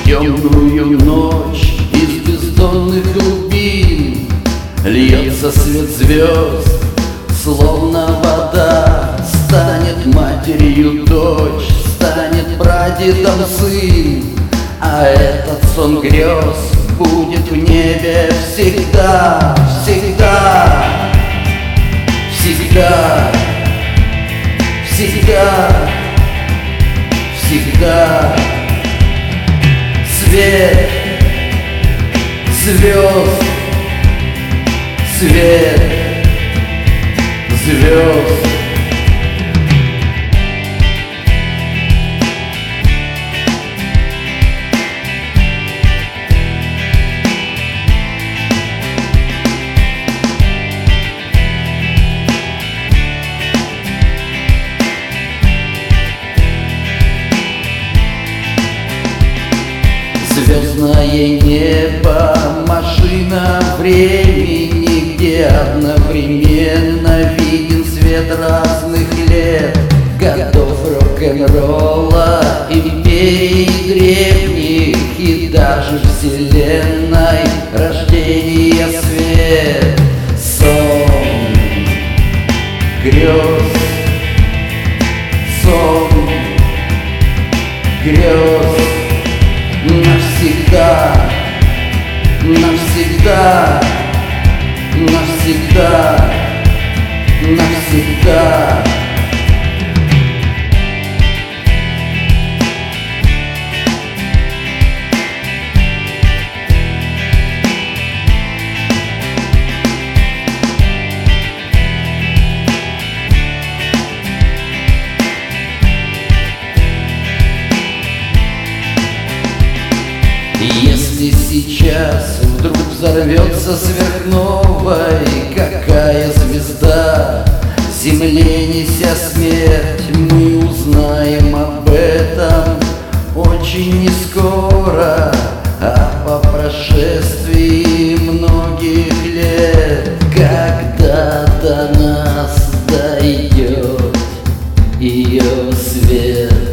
темную ночь из бездонных глубин льется свет звезд, словно вода. Станет матерью дочь, станет прадедом сын, а этот сон грез будет в небе всегда, всегда, всегда, всегда, всегда. Свет звезд, свет звезд. Звездное небо, машина времени, где одновременно виден свет разных лет, годов рок-н-ролла, империй древних и даже вселенной рождения свет. Сон грез, сон грез. Навсегда, навсегда, навсегда, навсегда. Если сейчас вдруг взорвется сверхновой какая звезда, Земле неся смерть, мы узнаем об этом очень нескоро, а по прошествии многих лет, когда до нас дойдет ее свет.